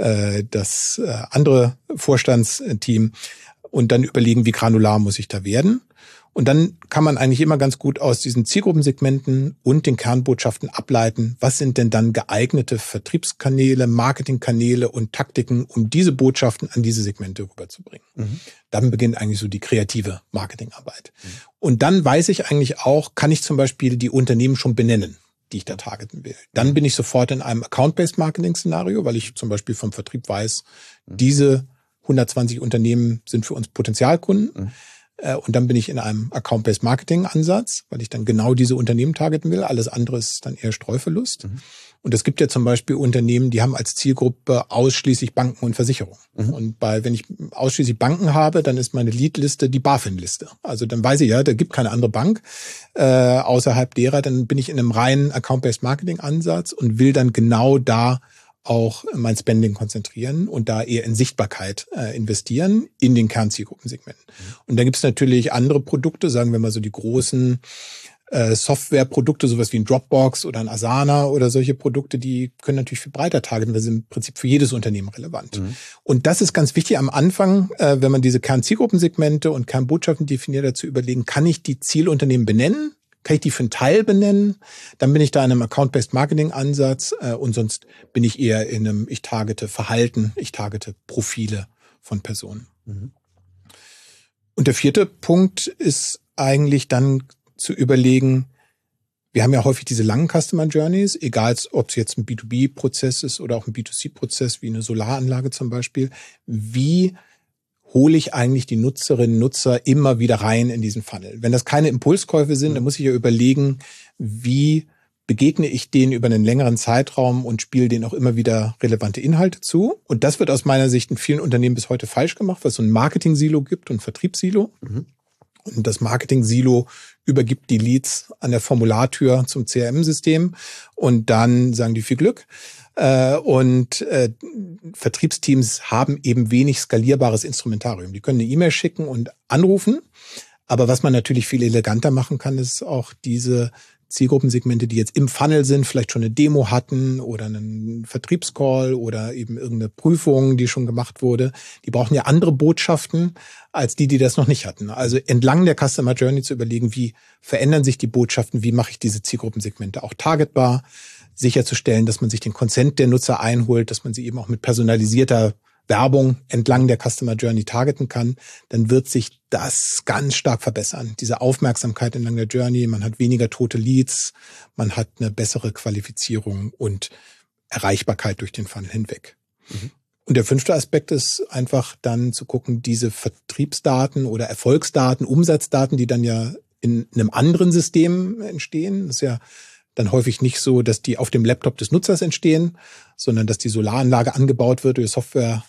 das andere Vorstandsteam. Und dann überlegen, wie granular muss ich da werden. Und dann kann man eigentlich immer ganz gut aus diesen Zielgruppensegmenten und den Kernbotschaften ableiten, was sind denn dann geeignete Vertriebskanäle, Marketingkanäle und Taktiken, um diese Botschaften an diese Segmente rüberzubringen. Dann beginnt eigentlich so die kreative Marketingarbeit. Und dann weiß ich eigentlich auch, kann ich zum Beispiel die Unternehmen schon benennen, die ich da targeten will. Dann bin ich sofort in einem Account-Based Marketing-Szenario, weil ich zum Beispiel vom Vertrieb weiß, diese 120 Unternehmen sind für uns Potenzialkunden. Und dann bin ich in einem Account-Based Marketing-Ansatz, weil ich dann genau diese Unternehmen targeten will. Alles andere ist dann eher Streuverlust. Und es gibt ja zum Beispiel Unternehmen, die haben als Zielgruppe ausschließlich Banken und Versicherungen. Und wenn ich ausschließlich Banken habe, dann ist meine Leadliste die BaFin-Liste. Also dann weiß ich ja, da gibt keine andere Bank außerhalb derer. Dann bin ich in einem reinen Account-Based Marketing-Ansatz und will dann genau da auch mein Spending konzentrieren und da eher in Sichtbarkeit investieren in den Kernzielgruppensegmenten. Und dann gibt es natürlich andere Produkte, sagen wir mal so die großen Softwareprodukte, sowas wie ein Dropbox oder ein Asana oder solche Produkte, die können natürlich viel breiter targeten, weil sie im Prinzip für jedes Unternehmen relevant. Und das ist ganz wichtig am Anfang, wenn man diese Kernzielgruppensegmente und Kernbotschaften definiert, dazu überlegen, kann ich die Zielunternehmen benennen? Kann ich die für einen Teil benennen? Dann bin ich da in einem Account-Based Marketing-Ansatz und sonst bin ich eher in einem, ich targete Verhalten, ich targete Profile von Personen. Und der 4. Punkt ist eigentlich dann zu überlegen, wir haben ja häufig diese langen Customer Journeys, egal ob es jetzt ein B2B-Prozess ist oder auch ein B2C-Prozess wie eine Solaranlage zum Beispiel. Wie hole ich eigentlich die Nutzerinnen und Nutzer immer wieder rein in diesen Funnel? Wenn das keine Impulskäufe sind, dann muss ich ja überlegen, wie begegne ich denen über einen längeren Zeitraum und spiele denen auch immer wieder relevante Inhalte zu. Und das wird aus meiner Sicht in vielen Unternehmen bis heute falsch gemacht, weil es so ein Marketing-Silo gibt und ein Vertriebssilo. Und das Marketing-Silo übergibt die Leads an der Formulartür zum CRM-System und dann sagen die viel Glück. Und Vertriebsteams haben eben wenig skalierbares Instrumentarium. Die können eine E-Mail schicken und anrufen. Aber was man natürlich viel eleganter machen kann, ist auch diese Zielgruppensegmente, die jetzt im Funnel sind, vielleicht schon eine Demo hatten oder einen Vertriebscall oder eben irgendeine Prüfung, die schon gemacht wurde. Die brauchen ja andere Botschaften als die das noch nicht hatten. Also entlang der Customer Journey zu überlegen, wie verändern sich die Botschaften, wie mache ich diese Zielgruppensegmente auch targetbar, sicherzustellen, dass man sich den Consent der Nutzer einholt, dass man sie eben auch mit personalisierter Werbung entlang der Customer Journey targeten kann, dann wird sich das ganz stark verbessern. Diese Aufmerksamkeit entlang der Journey, man hat weniger tote Leads, man hat eine bessere Qualifizierung und Erreichbarkeit durch den Funnel hinweg. Und der 5. Aspekt ist einfach dann zu gucken, diese Vertriebsdaten oder Erfolgsdaten, Umsatzdaten, die dann ja in einem anderen System entstehen, das ist ja dann häufig nicht so, dass die auf dem Laptop des Nutzers entstehen, sondern dass die Solaranlage angebaut wird oder Software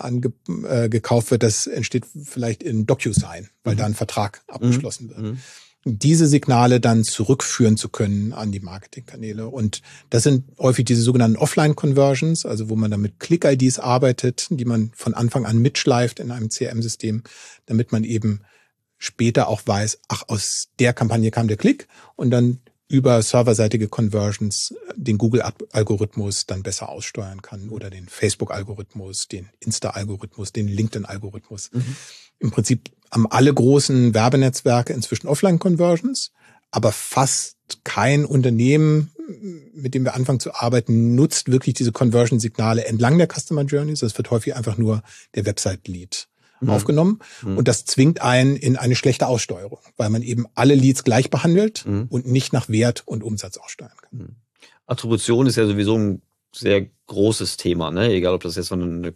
gekauft wird. Das entsteht vielleicht in DocuSign, weil da ein Vertrag abgeschlossen wird. Diese Signale dann zurückführen zu können an die Marketingkanäle. Und das sind häufig diese sogenannten Offline-Conversions, also wo man dann mit Click-IDs arbeitet, die man von Anfang an mitschleift in einem CRM-System, damit man eben später auch weiß, ach, aus der Kampagne kam der Klick und dann über serverseitige Conversions den Google-Algorithmus dann besser aussteuern kann oder den Facebook-Algorithmus, den Insta-Algorithmus, den LinkedIn-Algorithmus. Im Prinzip haben alle großen Werbenetzwerke inzwischen Offline-Conversions, aber fast kein Unternehmen, mit dem wir anfangen zu arbeiten, nutzt wirklich diese Conversion-Signale entlang der Customer Journeys. Das wird häufig einfach nur der Website-Lead aufgenommen. Und das zwingt einen in eine schlechte Aussteuerung, weil man eben alle Leads gleich behandelt und nicht nach Wert und Umsatz aussteuern kann. Attribution ist ja sowieso ein sehr großes Thema, ne? Egal, ob das jetzt eine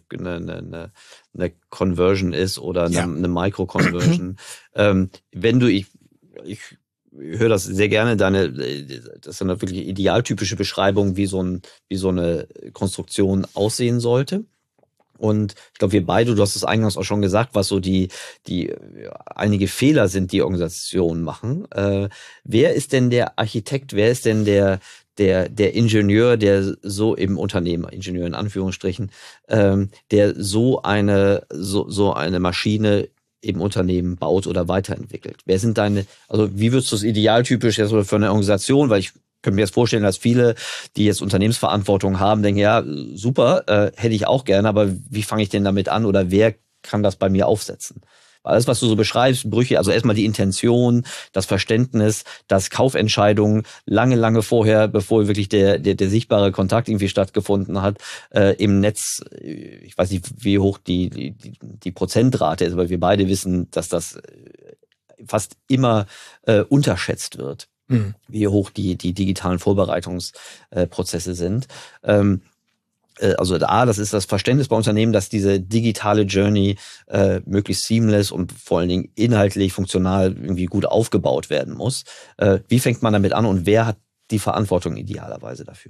Conversion ist oder eine Micro-Conversion. Wenn du, ich höre das sehr gerne, das ist eine wirklich idealtypische Beschreibung, wie so eine Konstruktion aussehen sollte. Und ich glaube, wir beide, du hast es eingangs auch schon gesagt, was so die einige Fehler sind, die Organisationen machen. Wer ist denn der Architekt? Wer ist denn der Ingenieur, der so im Unternehmen, Ingenieur in Anführungsstrichen, der so eine Maschine im Unternehmen baut oder weiterentwickelt? Wer sind wie würdest du es idealtypisch jetzt für eine Organisation, weil ich könnte mir jetzt vorstellen, dass viele, die jetzt Unternehmensverantwortung haben, denken, ja, super, hätte ich auch gerne, aber wie fange ich denn damit an oder wer kann das bei mir aufsetzen? Alles, was du so beschreibst, Brüche, also erstmal die Intention, das Verständnis, dass Kaufentscheidungen lange vorher, bevor wirklich der sichtbare Kontakt irgendwie stattgefunden hat, im Netz, ich weiß nicht, wie hoch die Prozentrate ist, aber wir beide wissen, dass das fast immer unterschätzt wird, wie hoch die digitalen Vorbereitungsprozesse sind. Also das ist das Verständnis bei Unternehmen, dass diese digitale Journey möglichst seamless und vor allen Dingen inhaltlich, funktional irgendwie gut aufgebaut werden muss. Wie fängt man damit an und wer hat die Verantwortung idealerweise dafür?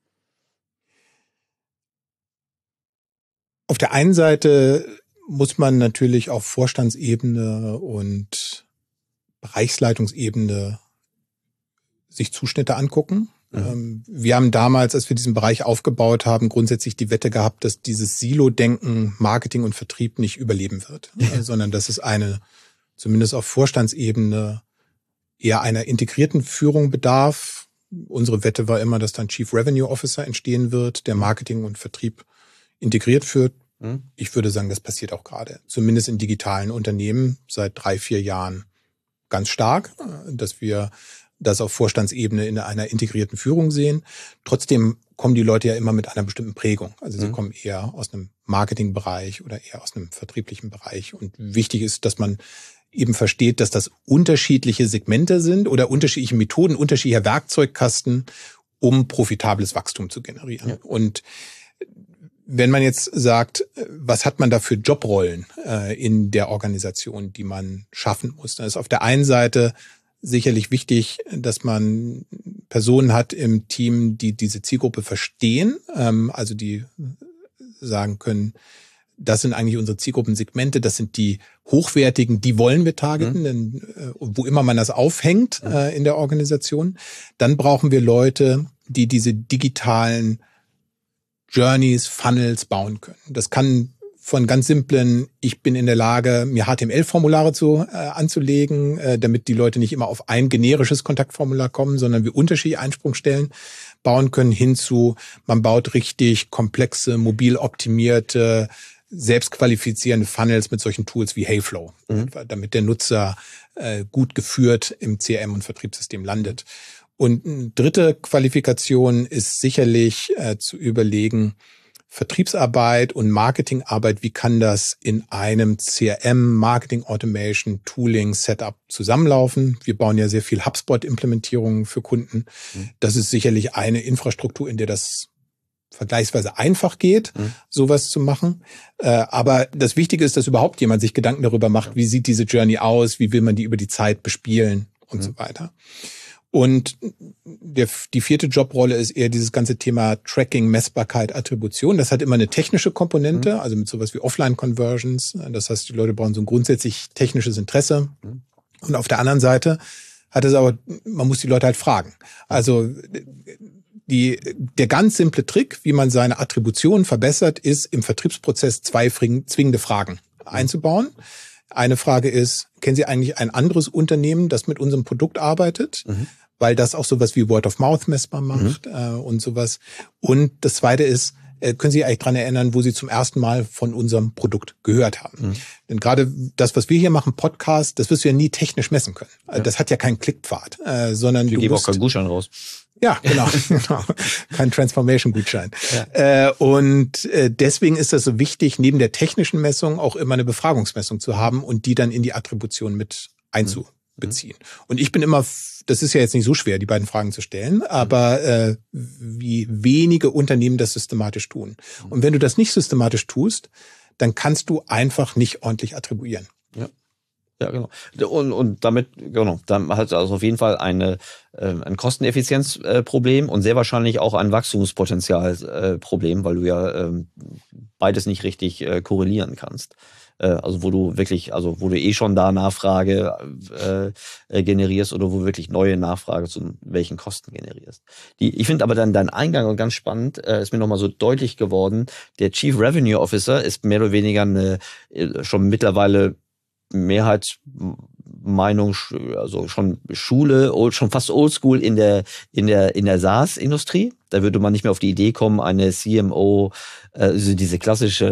Auf der einen Seite muss man natürlich auf Vorstandsebene und Bereichsleitungsebene sich Zuschnitte angucken. Wir haben damals, als wir diesen Bereich aufgebaut haben, grundsätzlich die Wette gehabt, dass dieses Silo-Denken, Marketing und Vertrieb nicht überleben wird, sondern dass es zumindest auf Vorstandsebene, eher einer integrierten Führung bedarf. Unsere Wette war immer, dass dann Chief Revenue Officer entstehen wird, der Marketing und Vertrieb integriert führt. Ich würde sagen, das passiert auch gerade, zumindest in digitalen Unternehmen seit 3-4 Jahren ganz stark, dass wir das auf Vorstandsebene in einer integrierten Führung sehen. Trotzdem kommen die Leute ja immer mit einer bestimmten Prägung. Also sie kommen eher aus einem Marketingbereich oder eher aus einem vertrieblichen Bereich. Und wichtig ist, dass man eben versteht, dass das unterschiedliche Segmente sind oder unterschiedliche Methoden, unterschiedlicher Werkzeugkasten, um profitables Wachstum zu generieren. Ja. Und wenn man jetzt sagt, was hat man da für Jobrollen in der Organisation, die man schaffen muss, dann ist auf der einen Seite sicherlich wichtig, dass man Personen hat im Team, die diese Zielgruppe verstehen, also die sagen können, das sind eigentlich unsere Zielgruppensegmente, das sind die hochwertigen, die wollen wir targeten, denn wo immer man das aufhängt in der Organisation. Dann brauchen wir Leute, die diese digitalen Journeys, Funnels bauen können. Das kann von ganz simplen, ich bin in der Lage, mir HTML-Formulare anzulegen, damit die Leute nicht immer auf ein generisches Kontaktformular kommen, sondern wir unterschiedliche Einsprungsstellen bauen können, hinzu, man baut richtig komplexe, mobil optimierte, selbstqualifizierende Funnels mit solchen Tools wie Heyflow, damit der Nutzer gut geführt im CRM- und Vertriebssystem landet. Und eine dritte Qualifikation ist sicherlich zu überlegen, Vertriebsarbeit und Marketingarbeit, wie kann das in einem CRM, Marketing Automation, Tooling, Setup zusammenlaufen? Wir bauen ja sehr viel HubSpot-Implementierungen für Kunden. Das ist sicherlich eine Infrastruktur, in der das vergleichsweise einfach geht, sowas zu machen. Aber das Wichtige ist, dass überhaupt jemand sich Gedanken darüber macht, wie sieht diese Journey aus, wie will man die über die Zeit bespielen und so weiter. Und die vierte Jobrolle ist eher dieses ganze Thema Tracking, Messbarkeit, Attribution. Das hat immer eine technische Komponente, also mit sowas wie Offline-Conversions. Das heißt, die Leute brauchen so ein grundsätzlich technisches Interesse. Und auf der anderen Seite hat es aber, man muss die Leute halt fragen. Also der ganz simple Trick, wie man seine Attribution verbessert, ist im Vertriebsprozess 2 zwingende Fragen einzubauen. Eine Frage ist, kennen Sie eigentlich ein anderes Unternehmen, das mit unserem Produkt arbeitet? Weil das auch sowas wie Word of Mouth messbar macht und sowas. Und das Zweite ist, können Sie sich eigentlich dran erinnern, wo Sie zum ersten Mal von unserem Produkt gehört haben? Denn gerade das, was wir hier machen, Podcast, das wirst du ja nie technisch messen können. Das hat ja keinen Klickpfad, sondern wir geben auch keinen Gutschein raus. Ja, genau. Kein Transformation-Gutschein. Ja. Und deswegen ist das so wichtig, neben der technischen Messung auch immer eine Befragungsmessung zu haben und die dann in die Attribution mit einzubeziehen. Und ich bin immer, das ist ja jetzt nicht so schwer, die beiden Fragen zu stellen, aber wie wenige Unternehmen das systematisch tun. Und wenn du das nicht systematisch tust, dann kannst du einfach nicht ordentlich attribuieren. Ja. Ja, genau. Und damit, genau, dann hat also auf jeden Fall ein Kosteneffizienzproblem und sehr wahrscheinlich auch ein Wachstumspotenzialproblem, weil du ja beides nicht richtig korrelieren kannst. Also wo du schon da Nachfrage generierst oder wo wirklich neue Nachfrage zu welchen Kosten generierst. Ich finde aber dann dein Eingang ganz spannend, ist mir nochmal so deutlich geworden, der Chief Revenue Officer ist mehr oder weniger schon mittlerweile Mehrheitsmeinung, also schon Schule, schon fast Oldschool in der SaaS-Industrie. Da würde man nicht mehr auf die Idee kommen, eine CMO, also diese klassische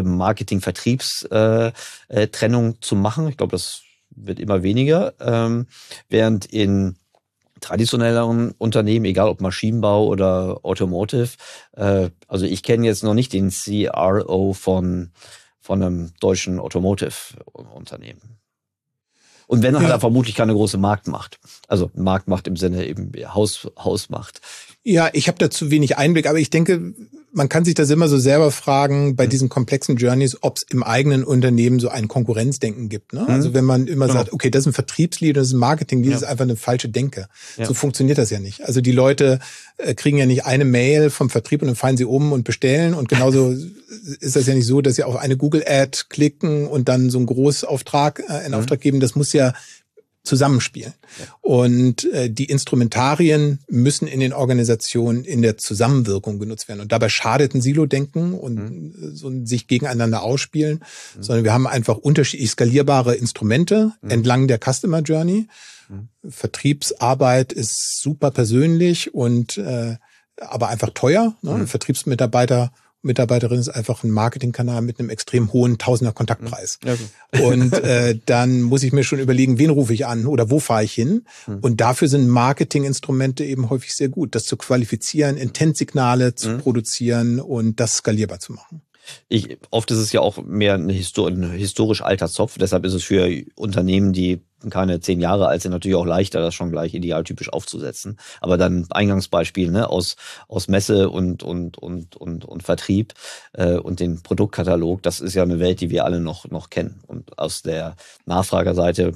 Marketing-Vertriebs-Trennung zu machen. Ich glaube, das wird immer weniger. Während in traditionelleren Unternehmen, egal ob Maschinenbau oder Automotive, also ich kenne jetzt noch nicht den CRO von einem deutschen Automotive-Unternehmen. Und wenn, hat er vermutlich keine große Marktmacht. Also Marktmacht im Sinne eben Hausmacht. Ja, ich habe da zu wenig Einblick, aber ich denke, man kann sich das immer so selber fragen bei diesen komplexen Journeys, ob es im eigenen Unternehmen so ein Konkurrenzdenken gibt. Ne? Also wenn man immer sagt, okay, das ist ein Vertriebslead, das ist ein Marketinglead, das ist einfach eine falsche Denke. Ja. So funktioniert das ja nicht. Also die Leute kriegen ja nicht eine Mail vom Vertrieb und dann fallen sie um und bestellen. Und genauso ist das ja nicht so, dass sie auf eine Google-Ad klicken und dann so einen Großauftrag in Auftrag geben. Das muss ja zusammenspielen. Ja. Und die Instrumentarien müssen in den Organisationen in der Zusammenwirkung genutzt werden. Und dabei schadet ein Silo-Denken und so sich gegeneinander ausspielen, sondern wir haben einfach unterschiedlich skalierbare Instrumente entlang der Customer Journey. Vertriebsarbeit ist super persönlich und aber einfach teuer. Ne? Ein Vertriebsmitarbeiterin ist einfach ein Marketingkanal mit einem extrem hohen Tausender Kontaktpreis. Ja, okay. Und dann muss ich mir schon überlegen, wen rufe ich an oder wo fahre ich hin? Und dafür sind Marketinginstrumente eben häufig sehr gut, das zu qualifizieren, Intent-Signale zu produzieren und das skalierbar zu machen. Oft ist es ja auch mehr ein historisch alter Zopf. Deshalb ist es für Unternehmen, die keine 10 Jahre alt sind, natürlich auch leichter, das schon gleich idealtypisch aufzusetzen. Aber dann Eingangsbeispiel, ne, aus Messe und Vertrieb und den Produktkatalog, das ist ja eine Welt, die wir alle noch kennen. Und aus der Nachfragerseite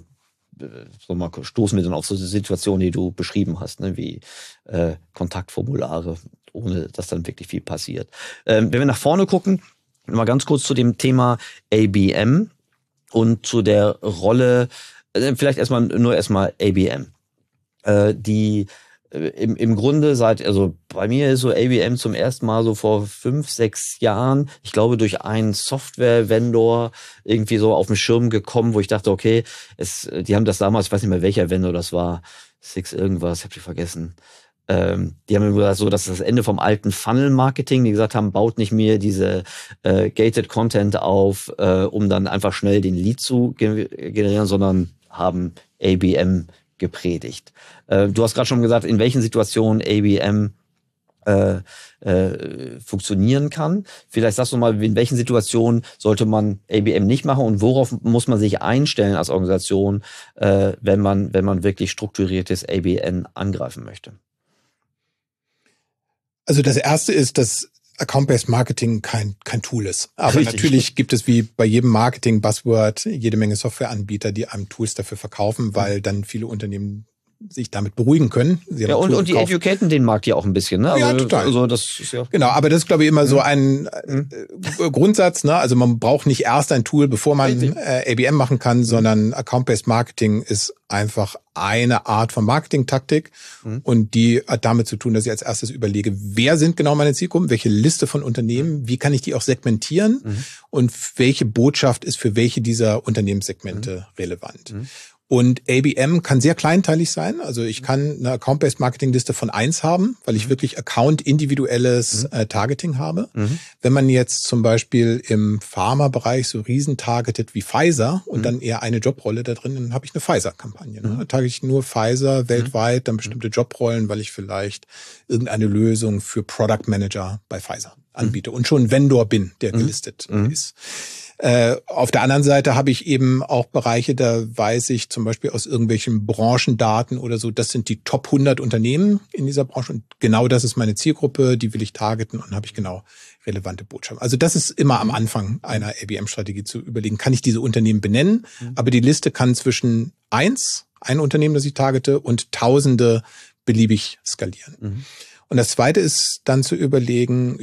stoßen wir dann auf so Situationen, die du beschrieben hast, ne, wie Kontaktformulare, ohne dass dann wirklich viel passiert. Wenn wir nach vorne gucken, mal ganz kurz zu dem Thema ABM und zu der Rolle, vielleicht erstmal ABM. Im Grunde also bei mir ist so ABM zum ersten Mal so vor 5, 6 Jahren, ich glaube durch einen Software-Vendor irgendwie so auf den Schirm gekommen, wo ich dachte, okay, die haben das damals, ich weiß nicht mehr welcher Vendor das war, Six irgendwas, ich habe die vergessen. Die haben gesagt, so, das ist das Ende vom alten Funnel-Marketing, die gesagt haben, baut nicht mehr diese gated Content auf, um dann einfach schnell den Lead zu generieren, sondern haben ABM gepredigt. Du hast gerade schon gesagt, in welchen Situationen ABM funktionieren kann. Vielleicht sagst du mal, in welchen Situationen sollte man ABM nicht machen und worauf muss man sich einstellen als Organisation, wenn man wirklich strukturiertes ABM angreifen möchte? Also das erste ist, dass Account-Based Marketing kein Tool ist. Aber richtig. Natürlich gibt es wie bei jedem Marketing-Buzzword jede Menge Softwareanbieter, die einem Tools dafür verkaufen, weil dann viele Unternehmen sich damit beruhigen können. Ja, und die educaten den Markt ja auch ein bisschen, ne? Also, ja, total. Also das ist ja genau, aber das ist, glaube ich, immer so ein Grundsatz, ne? Also man braucht nicht erst ein Tool, bevor man ABM machen kann, sondern Account-Based Marketing ist einfach eine Art von Marketing-Taktik und die hat damit zu tun, dass ich als erstes überlege, wer sind genau meine Zielgruppen, welche Liste von Unternehmen, wie kann ich die auch segmentieren und welche Botschaft ist für welche dieser Unternehmenssegmente relevant. Und ABM kann sehr kleinteilig sein. Also ich kann eine Account-Based Marketing-Liste von 1 haben, weil ich wirklich Account-individuelles Targeting habe. Wenn man jetzt zum Beispiel im Pharma-Bereich so riesen targetet wie Pfizer und dann eher eine Jobrolle da drin, dann habe ich eine Pfizer-Kampagne. Ne? Da targete ich nur Pfizer weltweit, dann bestimmte Jobrollen, weil ich vielleicht irgendeine Lösung für Product Manager bei Pfizer anbiete und schon Vendor bin, der gelistet ist. Auf der anderen Seite habe ich eben auch Bereiche, da weiß ich zum Beispiel aus irgendwelchen Branchendaten oder so, das sind die Top 100 Unternehmen in dieser Branche und genau das ist meine Zielgruppe, die will ich targeten und habe ich genau relevante Botschaften. Also das ist immer am Anfang einer ABM-Strategie zu überlegen, kann ich diese Unternehmen benennen, aber die Liste kann zwischen ein Unternehmen, das ich targete, und Tausende beliebig skalieren. Und das Zweite ist dann zu überlegen,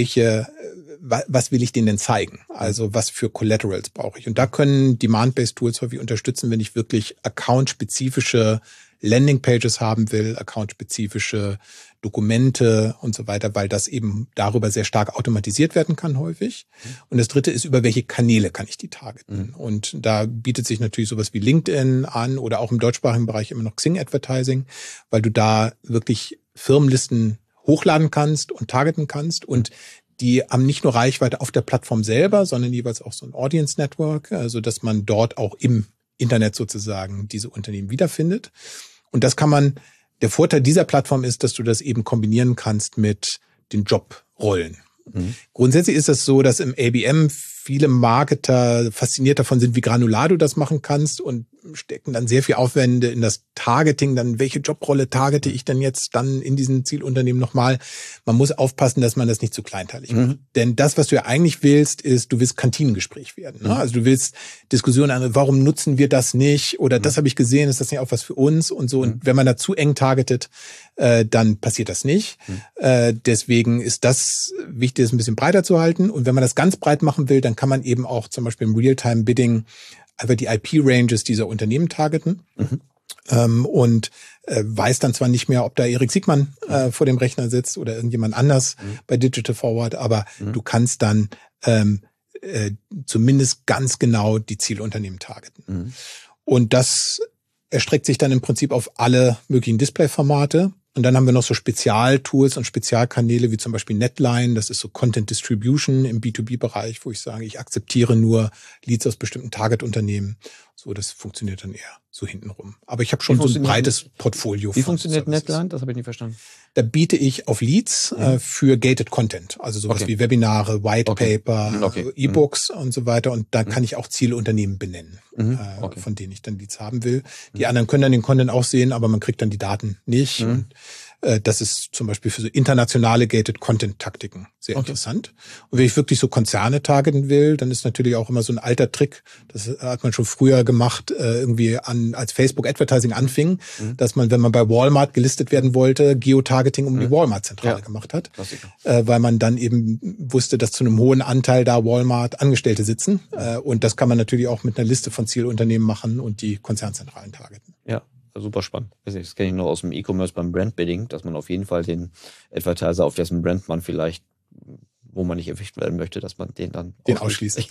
was will ich denen denn zeigen? Also was für Collaterals brauche ich? Und da können Demand-Based Tools häufig unterstützen, wenn ich wirklich account-spezifische Landingpages haben will, account-spezifische Dokumente und so weiter, weil das eben darüber sehr stark automatisiert werden kann häufig. Und das Dritte ist, über welche Kanäle kann ich die targeten? Und da bietet sich natürlich sowas wie LinkedIn an oder auch im deutschsprachigen Bereich immer noch Xing Advertising, weil du da wirklich Firmenlisten hochladen kannst und targeten kannst und die haben nicht nur Reichweite auf der Plattform selber, sondern jeweils auch so ein Audience Network, also dass man dort auch im Internet sozusagen diese Unternehmen wiederfindet. Und das kann man, der Vorteil dieser Plattform ist, dass du das eben kombinieren kannst mit den Jobrollen. Grundsätzlich ist das so, dass im ABM viele Marketer fasziniert davon sind, wie granular du das machen kannst und stecken dann sehr viel Aufwände in das Targeting, dann welche Jobrolle targete ich denn jetzt dann in diesen Zielunternehmen nochmal. Man muss aufpassen, dass man das nicht zu kleinteilig macht. Denn das, was du ja eigentlich willst, ist, du willst Kantinengespräch werden. Ne? Also du willst Diskussionen an, warum nutzen wir das nicht? Oder das habe ich gesehen, ist das nicht auch was für uns? Und so. Und wenn man da zu eng targetet, dann passiert das nicht. Deswegen ist das wichtig, es ein bisschen breiter zu halten. Und wenn man das ganz breit machen will, dann kann man eben auch zum Beispiel im Real-Time-Bidding einfach die IP-Ranges dieser Unternehmen targeten und weiß dann zwar nicht mehr, ob da Erik Siegmann vor dem Rechner sitzt oder irgendjemand anders bei Digital Forward, aber du kannst dann zumindest ganz genau die Zielunternehmen targeten. Und das erstreckt sich dann im Prinzip auf alle möglichen Display-Formate. Und dann haben wir noch so Spezialtools und Spezialkanäle wie zum Beispiel Netline. Das ist so Content Distribution im B2B-Bereich, wo ich sage, ich akzeptiere nur Leads aus bestimmten Target-Unternehmen. So, das funktioniert dann eher so hintenrum. Aber ich habe schon so ein breites Portfolio. Wie funktioniert Netline? Das habe ich nicht verstanden. Da biete ich auf Leads für Gated Content, also sowas wie Webinare, White Paper, E-Books und so weiter. Und da kann ich auch Zielunternehmen benennen, von denen ich dann Leads haben will. Die anderen können dann den Content auch sehen, aber man kriegt dann die Daten nicht. Und das ist zum Beispiel für so internationale Gated Content Taktiken sehr interessant. Und wenn ich wirklich so Konzerne targeten will, dann ist natürlich auch immer so ein alter Trick. Das hat man schon früher gemacht, irgendwie als Facebook Advertising anfing, dass man, wenn man bei Walmart gelistet werden wollte, Geotargeting um die Walmart-Zentrale gemacht hat. Weil man dann eben wusste, dass zu einem hohen Anteil da Walmart-Angestellte sitzen. Und das kann man natürlich auch mit einer Liste von Zielunternehmen machen und die Konzernzentralen targeten. Ja. Super spannend. Das kenne ich noch aus dem E-Commerce beim Brandbidding, dass man auf jeden Fall den Advertiser, auf dessen Brand man vielleicht, wo man nicht erwischt werden möchte, dass man den dann ausschließt.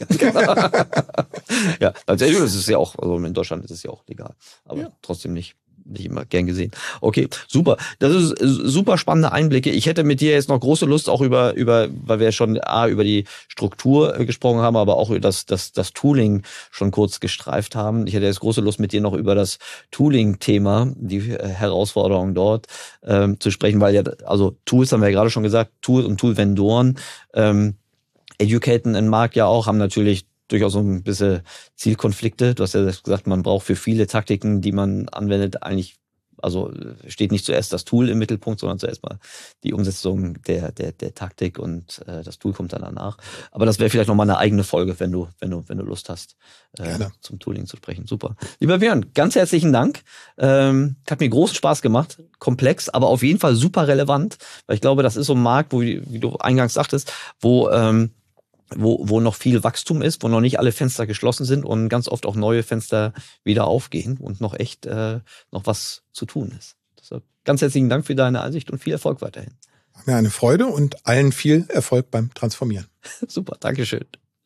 Ja, tatsächlich ist es ja auch, also in Deutschland ist es ja auch legal, aber trotzdem nicht immer gern gesehen. Okay, super. Das ist super spannende Einblicke. Ich hätte mit dir jetzt noch große Lust, auch über weil wir schon über die Struktur gesprochen haben, aber auch über das Tooling schon kurz gestreift haben. Ich hätte jetzt große Lust, mit dir noch über das Tooling-Thema, die Herausforderungen dort zu sprechen, weil ja, also Tools haben wir ja gerade schon gesagt, Tools und Tool-Vendoren educaten den Markt ja auch, haben natürlich durchaus so ein bisschen Zielkonflikte. Du hast ja gesagt, man braucht für viele Taktiken, die man anwendet, eigentlich, also steht nicht zuerst das Tool im Mittelpunkt, sondern zuerst mal die Umsetzung der Taktik und das Tool kommt dann danach. Aber das wäre vielleicht nochmal eine eigene Folge, wenn du Lust hast, zum Tooling zu sprechen. Super. Lieber Björn, ganz herzlichen Dank. Hat mir großen Spaß gemacht. Komplex, aber auf jeden Fall super relevant, weil ich glaube, das ist so ein Markt, wo, wie du eingangs sagtest, wo noch viel Wachstum ist, wo noch nicht alle Fenster geschlossen sind und ganz oft auch neue Fenster wieder aufgehen und noch echt noch was zu tun ist. Deshalb ganz herzlichen Dank für deine Einsicht und viel Erfolg weiterhin. Mir eine Freude und allen viel Erfolg beim Transformieren. Super, Dankeschön.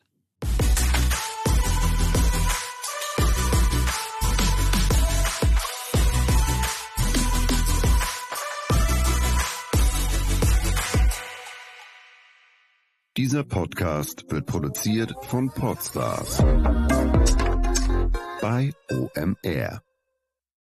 Dieser Podcast wird produziert von Podstars bei OMR.